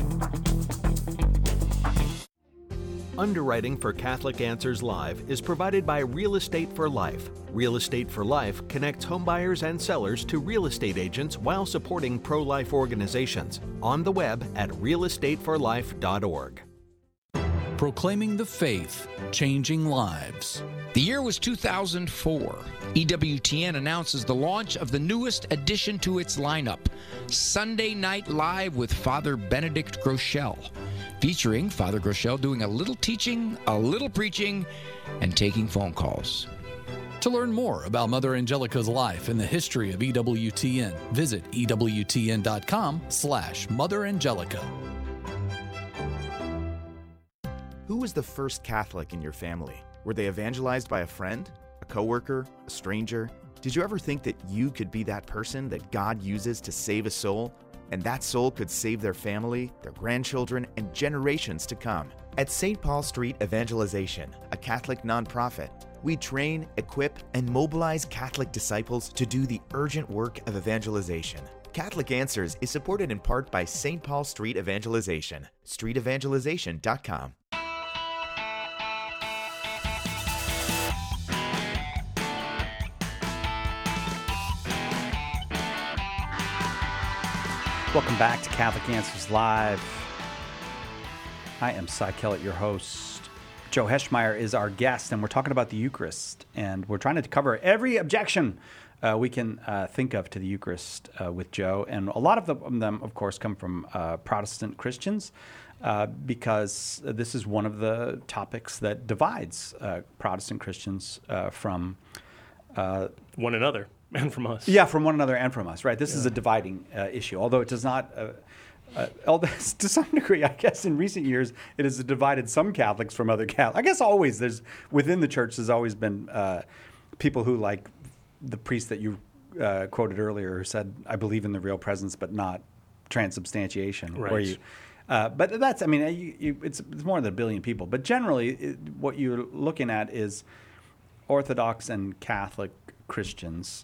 Underwriting for Catholic Answers Live is provided by Real Estate for Life. Real Estate for Life connects homebuyers and sellers to real estate agents while supporting pro-life organizations. On the web at realestateforlife.org. Proclaiming the faith, changing lives. The year was 2004. EWTN announces the launch of the newest addition to its lineup, Sunday Night Live with Father Benedict Groeschel, featuring Father Groeschel doing a little teaching, a little preaching, and taking phone calls. To learn more about Mother Angelica's life and the history of EWTN, visit EWTN.com/Mother Angelica. Who was the first Catholic in your family? Were they evangelized by a friend, a coworker, a stranger? Did you ever think that you could be that person that God uses to save a soul? And that soul could save their family, their grandchildren, and generations to come. At St. Paul Street Evangelization, a Catholic nonprofit, we train, equip, and mobilize Catholic disciples to do the urgent work of evangelization. Catholic Answers is supported in part by St. Paul Street Evangelization, streetevangelization.com. Welcome back to Catholic Answers Live. I am Cy Kellett, your host. Joe Heschmeyer is our guest, and we're talking about the Eucharist. And we're trying to cover every objection we can think of to the Eucharist with Joe. And a lot of them, of course, come from Protestant Christians because this is one of the topics that divides Protestant Christians from One another. And from us. Yeah, from one another and from us, right? This is a dividing issue, although it does not, to some degree, I guess in recent years, it has divided some Catholics from other Catholics. I guess always within the church, there's always been people who, like the priest that you quoted earlier, who said, I believe in the real presence, but not transubstantiation. Right. But that's, I mean, it's more than a billion people. But generally, what you're looking at is Orthodox and Catholic Christians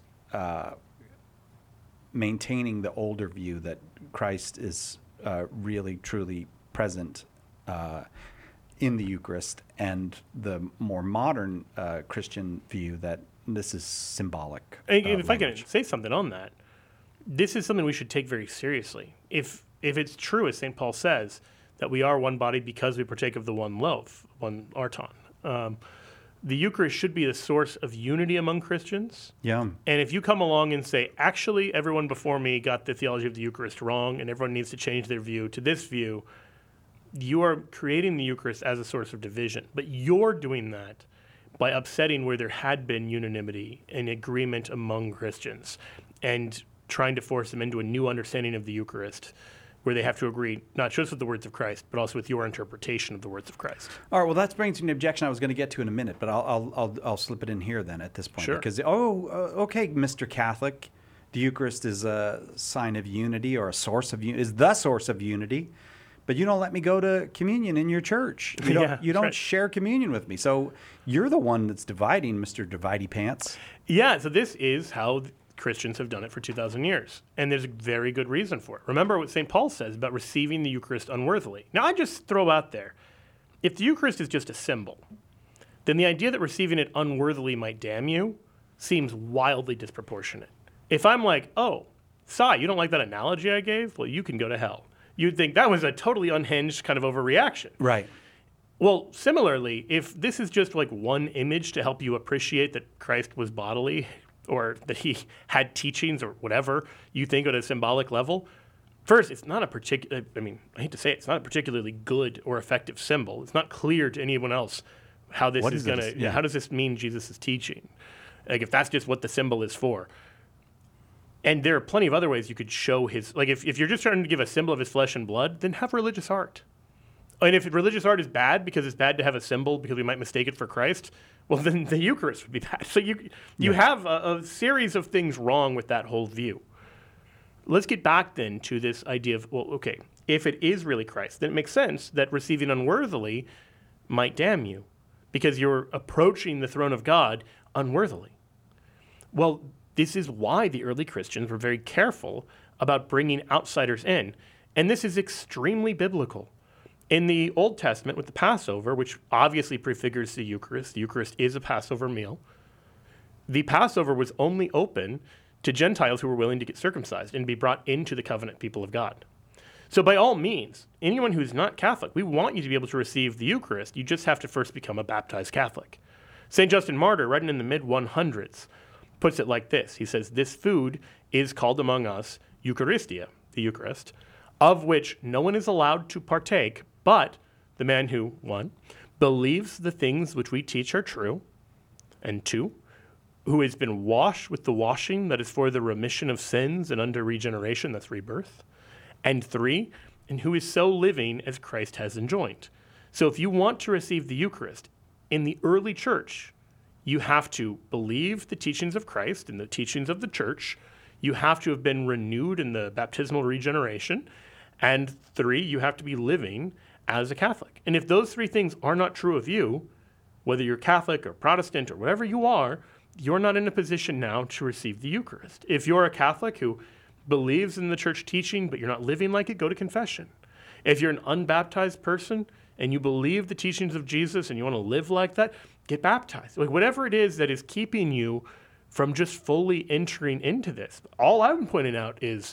maintaining the older view that Christ is really, truly present in the Eucharist, and the more modern Christian view that this is symbolic. And if I can say something on that, this is something we should take very seriously. If it's true, as St. Paul says, that we are one body because we partake of the one loaf, one arton, the Eucharist should be a source of unity among Christians. Yeah. And if you come along and say, actually, everyone before me got the theology of the Eucharist wrong and everyone needs to change their view to this view, you are creating the Eucharist as a source of division. But you're doing that by upsetting where there had been unanimity and agreement among Christians and trying to force them into a new understanding of the Eucharist, where they have to agree not just with the words of Christ, but also with your interpretation of the words of Christ. All right, well, that's bringing to an objection I was going to get to in a minute, but I'll slip it in here then at this point. Sure. Because, okay, Mr. Catholic, the Eucharist is a sign of unity or a source of unity, is the source of unity, but you don't let me go to communion in your church. You don't share communion with me. So you're the one that's dividing, Mr. Dividey Pants. Yeah, so this is how Christians have done it for 2,000 years. And there's a very good reason for it. Remember what St. Paul says about receiving the Eucharist unworthily. Now, I just throw out there, if the Eucharist is just a symbol, then the idea that receiving it unworthily might damn you seems wildly disproportionate. If I'm like, oh, Sai, you don't like that analogy I gave? Well, you can go to hell. You'd think that was a totally unhinged kind of overreaction. Right. Well, similarly, if this is just like one image to help you appreciate that Christ was bodily or that he had teachings or whatever you think at a symbolic level, first, it's not a particular, I hate to say it, it's not a particularly good or effective symbol. It's not clear to anyone else how this is going to, how does this mean Jesus is teaching? Like if that's just what the symbol is for. And there are plenty of other ways you could show his, like if you're just trying to give a symbol of his flesh and blood, then have religious art. And if religious art is bad because it's bad to have a symbol because we might mistake it for Christ, well, then the Eucharist would be bad. So you have a series of things wrong with that whole view. Let's get back then to this idea of, well, okay, if it is really Christ, then it makes sense that receiving unworthily might damn you because you're approaching the throne of God unworthily. Well, this is why the early Christians were very careful about bringing outsiders in. And this is extremely biblical. In the Old Testament with the Passover, which obviously prefigures the Eucharist is a Passover meal, the Passover was only open to Gentiles who were willing to get circumcised and be brought into the covenant people of God. So by all means, anyone who's not Catholic, we want you to be able to receive the Eucharist. You just have to first become a baptized Catholic. St. Justin Martyr, writing in the mid-100s, puts it like this. He says, this food is called among us Eucharistia, the Eucharist, of which no one is allowed to partake but the man who, 1, believes the things which we teach are true, and 2, who has been washed with the washing that is for the remission of sins and unto regeneration, that's rebirth, and 3, and who is so living as Christ has enjoined. So if you want to receive the Eucharist, in the early church, you have to believe the teachings of Christ and the teachings of the church. You have to have been renewed in the baptismal regeneration. And 3, you have to be living as a Catholic. And if those 3 things are not true of you, whether you're Catholic or Protestant or whatever you are, you're not in a position now to receive the Eucharist. If you're a Catholic who believes in the church teaching, but you're not living like it, go to confession. If you're an unbaptized person and you believe the teachings of Jesus and you want to live like that, get baptized. Like whatever it is that is keeping you from just fully entering into this. All I'm pointing out is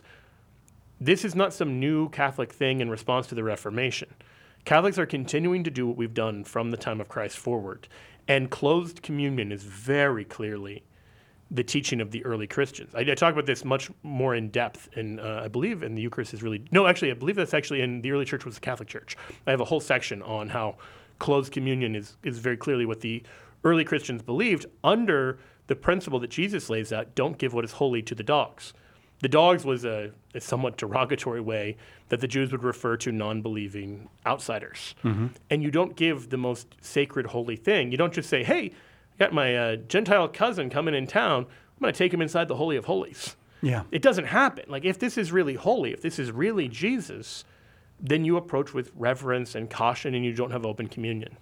this is not some new Catholic thing in response to the Reformation. Catholics are continuing to do what we've done from the time of Christ forward. And closed communion is very clearly the teaching of the early Christians. I talk about this much more in depth, and I believe in the Eucharist is really... No, actually, I believe that's actually in the early church was the Catholic Church. I have a whole section on how closed communion is very clearly what the early Christians believed under the principle that Jesus lays out, don't give what is holy to the dogs. The dogs was a somewhat derogatory way that the Jews would refer to non-believing outsiders. Mm-hmm. And you don't give the most sacred, holy thing. You don't just say, hey, I got my Gentile cousin coming in town. I'm going to take him inside the Holy of Holies. Yeah. It doesn't happen. Like, if this is really holy, if this is really Jesus, then you approach with reverence and caution and you don't have open communion.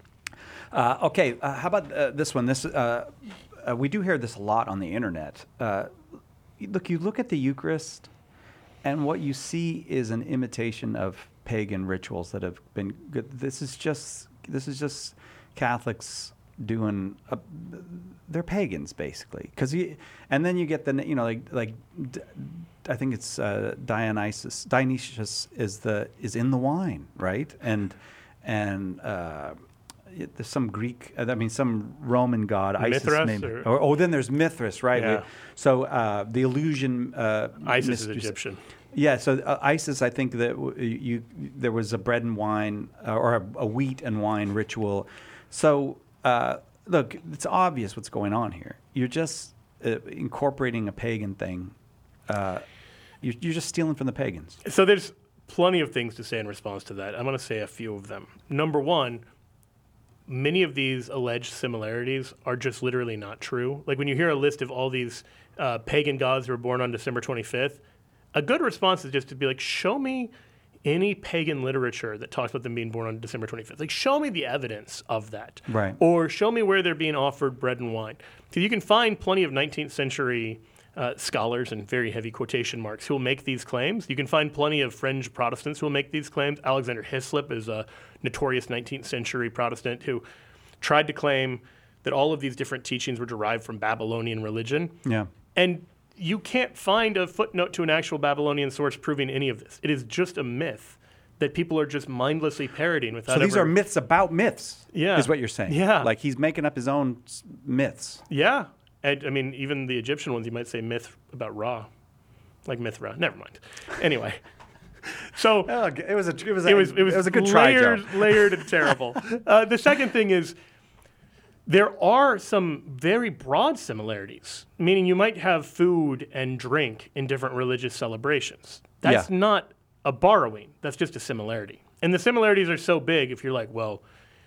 Okay, how about this one? We do hear this a lot on the internet. You look at the Eucharist, and what you see is an imitation of pagan rituals that have been good. This is just Catholics doing. They're pagans basically, and then you get the I think it's Dionysius. Dionysius is in the wine, right? And there's some Greek, some Roman god, Isis maybe. Then there's Mithras, right? Yeah. So the illusion. Isis is Egyptian. Yeah, so Isis, I think that there was a bread and wine or a wheat and wine ritual. So look, it's obvious what's going on here. You're just incorporating a pagan thing. You're just stealing from the pagans. So there's plenty of things to say in response to that. I'm going to say a few of them. Number one, many of these alleged similarities are just literally not true. Like when you hear a list of all these pagan gods who were born on December 25th, a good response is just to be like, show me any pagan literature that talks about them being born on December 25th. Like, show me the evidence of that. Right. Or show me where they're being offered bread and wine. So you can find plenty of 19th century scholars, and very heavy quotation marks, who will make these claims. You can find plenty of fringe Protestants who will make these claims. Alexander Hislop is a notorious 19th century Protestant who tried to claim that all of these different teachings were derived from Babylonian religion. Yeah. And you can't find a footnote to an actual Babylonian source proving any of this. It is just a myth that people are just mindlessly parodying without So these are myths about myths, Yeah. is what you're saying. Yeah. Like he's making up his own myths. Yeah. And I mean, even the Egyptian ones, you might say myth about Ra, like Mithra. Never mind. Anyway. So Oh, it was a good try, Joe. layered and terrible. The second thing is there are some very broad similarities, meaning you might have food and drink in different religious celebrations. That's Yeah. not a borrowing. That's just a similarity. And the similarities are so big if you're like, well,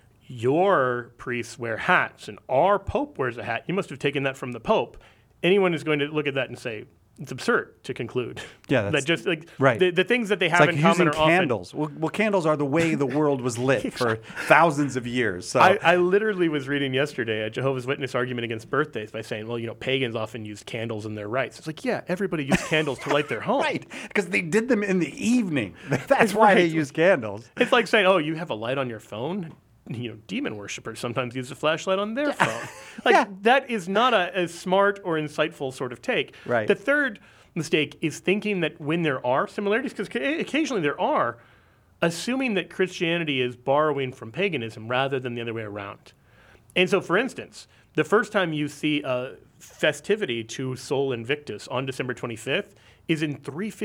your priests wear hats and our Pope wears a hat. You must have taken that from the Pope. Anyone is going to look at that and say, it's absurd to conclude. Yeah, that's that just like right. the things that they It's have like in common using are candles. Well, candles are the way the world was lit for thousands of years. So I literally was reading yesterday a Jehovah's Witness argument against birthdays by saying, well, pagans often use candles in their rites. It's like, yeah, everybody used candles to light their home. right, because they did them in the evening. That's why they use candles. It's like saying, oh, you have a light on your phone? Demon worshippers sometimes use a flashlight on their phone. Like, that is not a smart or insightful sort of take. Right. The third mistake is thinking that when there are similarities, because occasionally there are, assuming that Christianity is borrowing from paganism rather than the other way around. And so, for instance, the first time you see a festivity to Sol Invictus on December 25th is in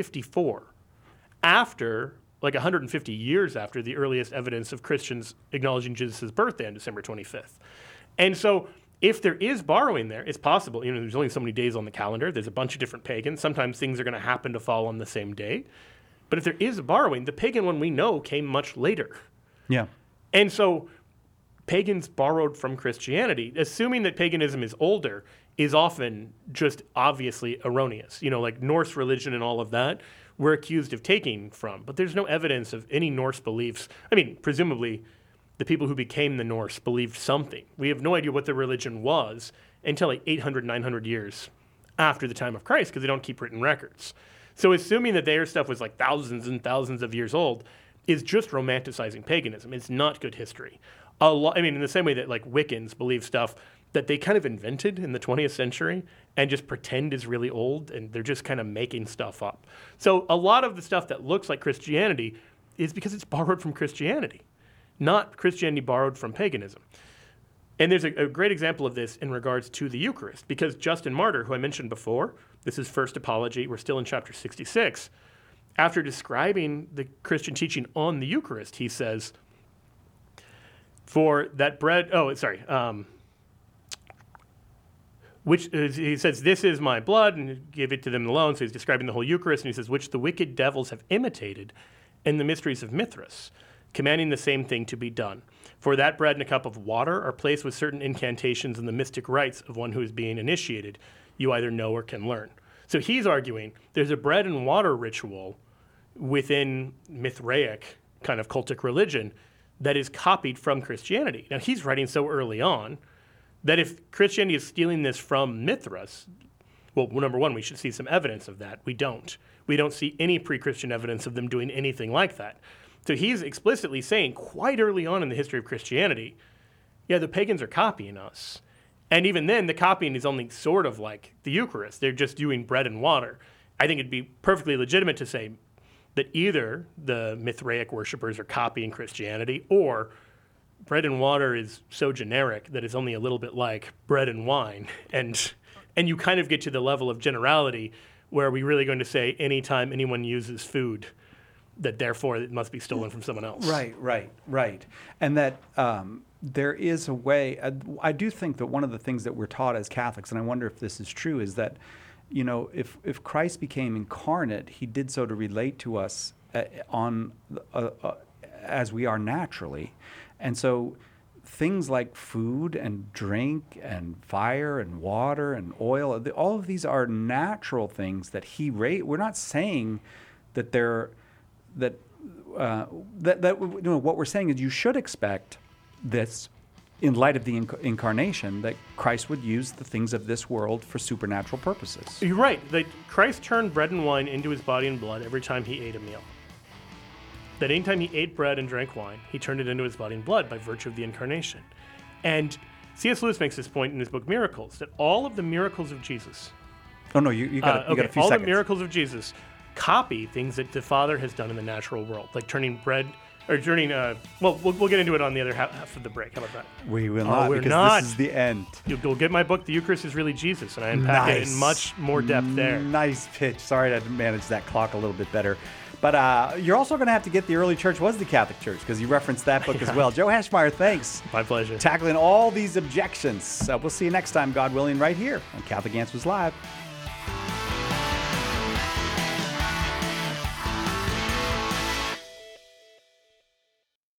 354, after, like 150 years after the earliest evidence of Christians acknowledging Jesus' birthday on December 25th. And so if there is borrowing there, it's possible. There's only so many days on the calendar. There's a bunch of different pagans. Sometimes things are going to happen to fall on the same day. But if there is a borrowing, the pagan one we know came much later. Yeah. And so pagans borrowed from Christianity. Assuming that paganism is older is often just obviously erroneous. Like Norse religion and all of that, we're accused of taking from. But there's no evidence of any Norse beliefs. I mean, presumably, the people who became the Norse believed something. We have no idea what their religion was until like 800, 900 years after the time of Christ, because they don't keep written records. So assuming that their stuff was like thousands and thousands of years old is just romanticizing paganism. It's not good history. In the same way that like Wiccans believe stuff that they kind of invented in the 20th century and just pretend is really old, and they're just kind of making stuff up. So a lot of the stuff that looks like Christianity is because it's borrowed from Christianity, not Christianity borrowed from paganism. And there's a great example of this in regards to the Eucharist, because Justin Martyr, who I mentioned before, this is First Apology, we're still in chapter 66, after describing the Christian teaching on the Eucharist, he says, for that bread, he says, this is my blood, and give it to them alone. So he's describing the whole Eucharist, and he says, which the wicked devils have imitated in the mysteries of Mithras, commanding the same thing to be done. For that bread and a cup of water are placed with certain incantations in the mystic rites of one who is being initiated, you either know or can learn. So he's arguing there's a bread and water ritual within Mithraic kind of cultic religion that is copied from Christianity. Now he's writing so early on that if Christianity is stealing this from Mithras, well, number one, we should see some evidence of that. We don't. We don't see any pre-Christian evidence of them doing anything like that. So he's explicitly saying quite early on in the history of Christianity, yeah, the pagans are copying us. And even then, the copying is only sort of like the Eucharist. They're just doing bread and water. I think it'd be perfectly legitimate to say that either the Mithraic worshipers are copying Christianity, or bread and water is so generic that it's only a little bit like bread and wine. And you kind of get to the level of generality where are we really going to say anytime anyone uses food, that therefore it must be stolen from someone else. Right. And that there is a way, I do think that one of the things that we're taught as Catholics, and I wonder if this is true, is that, if Christ became incarnate, he did so to relate to us as we are naturally. And so things like food and drink and fire and water and oil, all of these are natural things that we're not saying that they're what we're saying is you should expect this in light of the incarnation, that Christ would use the things of this world for supernatural purposes. You're right. That Christ turned bread and wine into his body and blood every time he ate a meal. That anytime he ate bread and drank wine, he turned it into his body and blood by virtue of the incarnation. And C.S. Lewis makes this point in his book Miracles, that all of the miracles of Jesus, Oh, no, you got a few all seconds. the miracles of Jesus copy things that the Father has done in the natural world, like turning bread, or turning, we'll get into it on the other half of the break. How about that? We will not, we're because not. this is the end. You'll get my book, The Eucharist is Really Jesus, and I unpack it in much more depth there. Nice pitch. Sorry I didn't manage that clock a little bit better. But you're also going to have to get The Early Church Was the Catholic Church, because you referenced that book as well. Joe Hashmeyer, thanks. My pleasure. Tackling all these objections. We'll see you next time, God willing, right here on Catholic Answers Live.